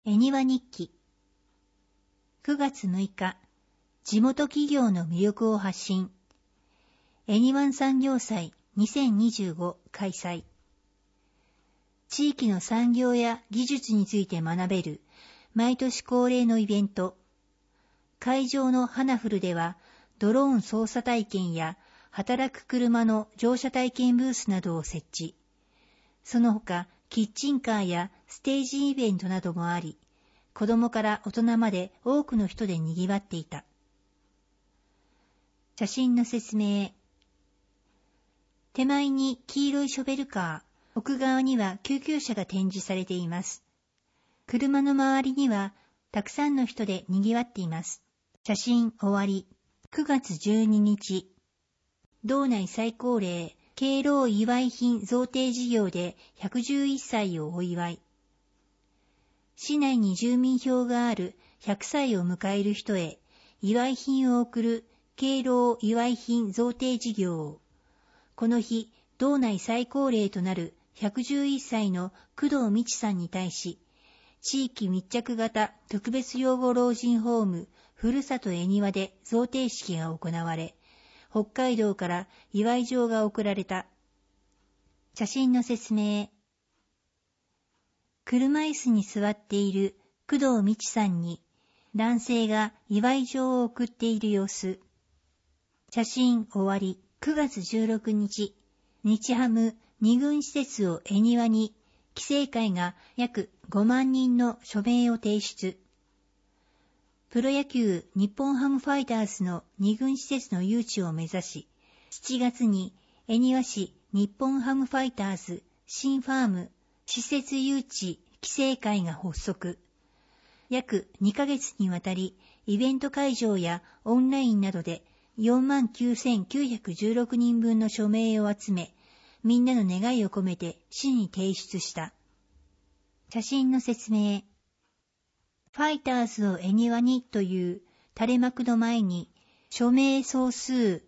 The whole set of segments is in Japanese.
恵庭日記9月6日、地元企業の魅力を発信。恵庭産業祭2025開催。地域の産業や技術について学べる毎年恒例のイベント。会場のハナフルではドローン操作体験や働く車の乗車体験ブースなどを設置。その他、キッチンカーやステージイベントなどもあり、子供から大人まで多くの人で賑わっていた。写真の説明。手前に黄色いショベルカー、奥側には救急車が展示されています。車の周りにはたくさんの人で賑わっています。写真終わり。9月12日。道内最高齢敬老祝い品贈呈事業で111歳をお祝い。市内に住民票がある100歳を迎える人へ祝い品を贈る敬老祝い品贈呈事業を、この日、道内最高齢となる111歳の工藤美智さんに対し、地域密着型特別養護老人ホームふるさと恵庭で贈呈式が行われ、北海道から祝い状が贈られた。写真の説明。車椅子に座っている工藤美智さんに男性が祝い状を贈っている様子。写真終わり。9月16日、日ハム2軍施設を恵庭に規制会が約5万人の署名を提出。プロ野球日本ハムファイターズの2軍施設の誘致を目指し、7月に恵庭市日本ハムファイターズ新ファーム施設誘致規制会が発足。約2ヶ月にわたり、イベント会場やオンラインなどで49,916人分の署名を集め、みんなの願いを込めて市に提出した。写真の説明。ファイターズを恵庭にという垂れ幕の前に、署名総数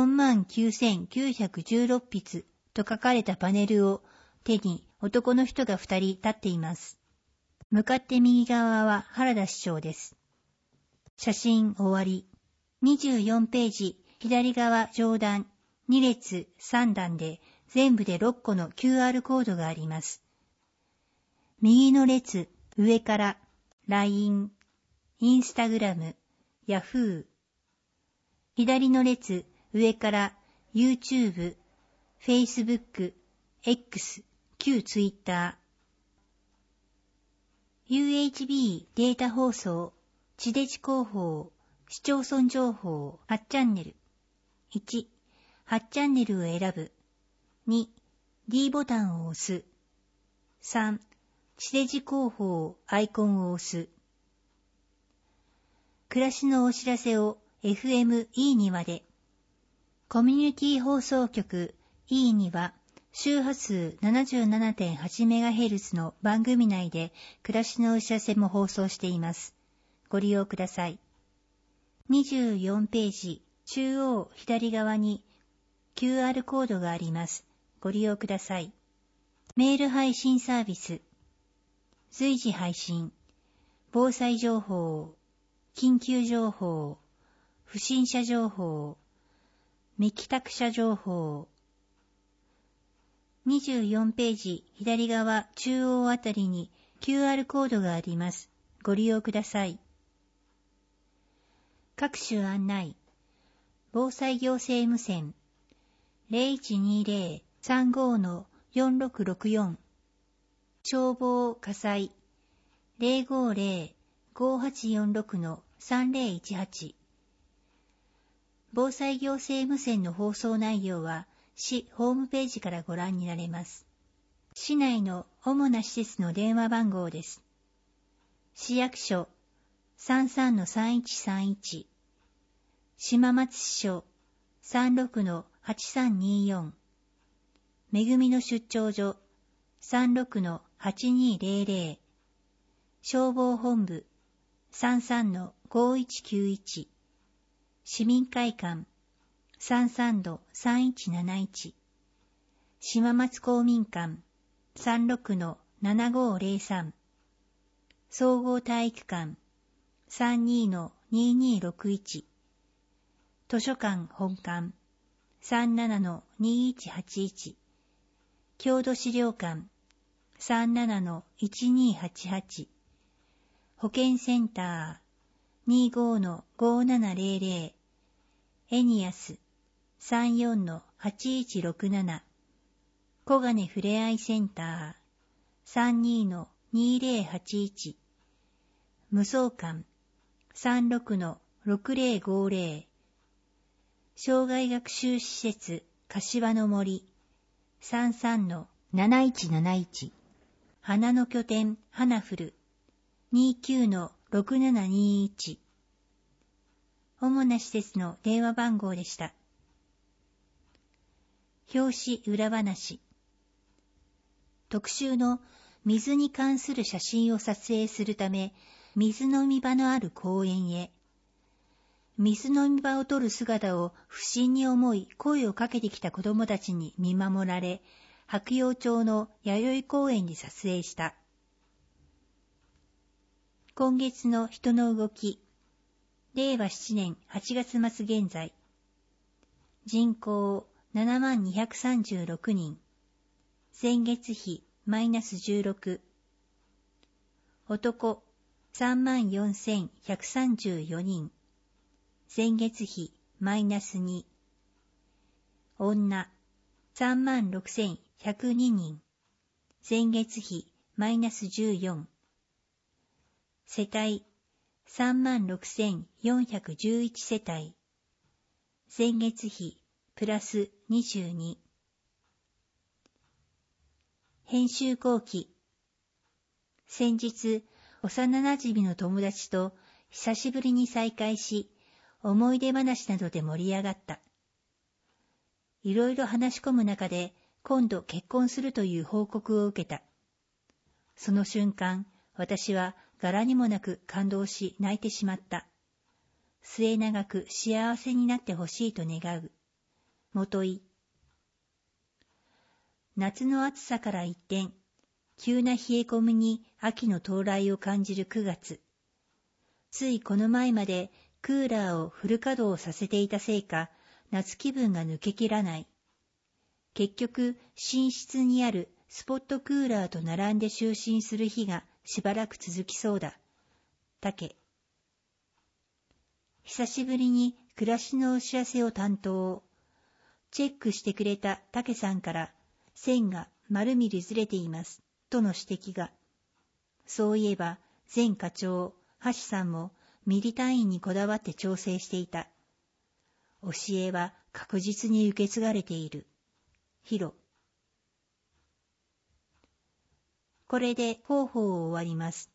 49,916筆と書かれたパネルを手に男の人が2人立っています。向かって右側は原田市長です。写真終わり。24ページ、左側上段、2列3段で全部で6個の QR コードがあります。右の列、上から、LINE、Instagram、Yahoo。左の列、上から、YouTube、Facebook、X、旧 Twitter。UHB データ放送、地デジ広報、市町村情報8チャンネル。1、8チャンネルを選ぶ。2、D ボタンを押す。3、地デジ広報アイコンを押す。暮らしのお知らせを FM いいにわで。コミュニティ放送局いいにわ周波数 77.8MHz の番組内で暮らしのお知らせも放送しています。ご利用ください。24ページ中央左側に QR コードがあります。ご利用ください。メール配信サービス。随時配信。防災情報。緊急情報。不審者情報。未帰宅者情報。24ページ左側中央あたりに QR コードがあります。ご利用ください。各種案内。防災行政無線 0120-35-4664 消防火災 050-5846-3018 防災行政無線の放送内容は市ホームページからご覧になれます。市内の主な施設の電話番号です。市役所 33-3131 島松支所 36-8324 めぐみの出張所 36-8200 消防本部 33-5191 市民会館 33-3171 島松公民館 36-7503 総合体育館 32-2261 図書館本館 37-2181 郷土資料館 37-1288 保健センター 25-5700 エニアス 34-8167 小金ふれあいセンター 32-2081 無双館 36-6050 障害学習施設柏の森 33-7171 花の拠点花フル 29-6721 主な施設の電話番号でした。表紙裏話。特集の水に関する写真を撮影するため、水飲み場のある公園へ。水飲み場を撮る姿を不審に思い声をかけてきた子供たちに見守られ、白楊町の弥生公園で撮影した。今月の人の動き。令和7年8月末現在。人口7236人。前月比マイナス16。男34,134人。前月比マイナス2。女36,102人。前月比マイナス14。世帯36,411世帯。前月比プラス22。編集後期。先日、幼馴染の友達と久しぶりに再会し、思い出話などで盛り上がった。いろいろ話し込む中で、今度結婚するという報告を受けた。その瞬間、私は柄にもなく感動し泣いてしまった。末永く幸せになってほしいと願う。元井。夏の暑さから一転、急な冷え込みに秋の到来を感じる9月。ついこの前までクーラーをフル稼働させていたせいか、夏気分が抜けきらない。結局、寝室にあるスポットクーラーと並んで就寝する日がしばらく続きそうだ。竹。久しぶりに暮らしのお知らせを担当。チェックしてくれた竹さんから、線が丸みりずれています、との指摘が。そういえば、前課長、橋さんもミリ単位にこだわって調整していた。教えは確実に受け継がれている。ヒロ。これで広報を終わります。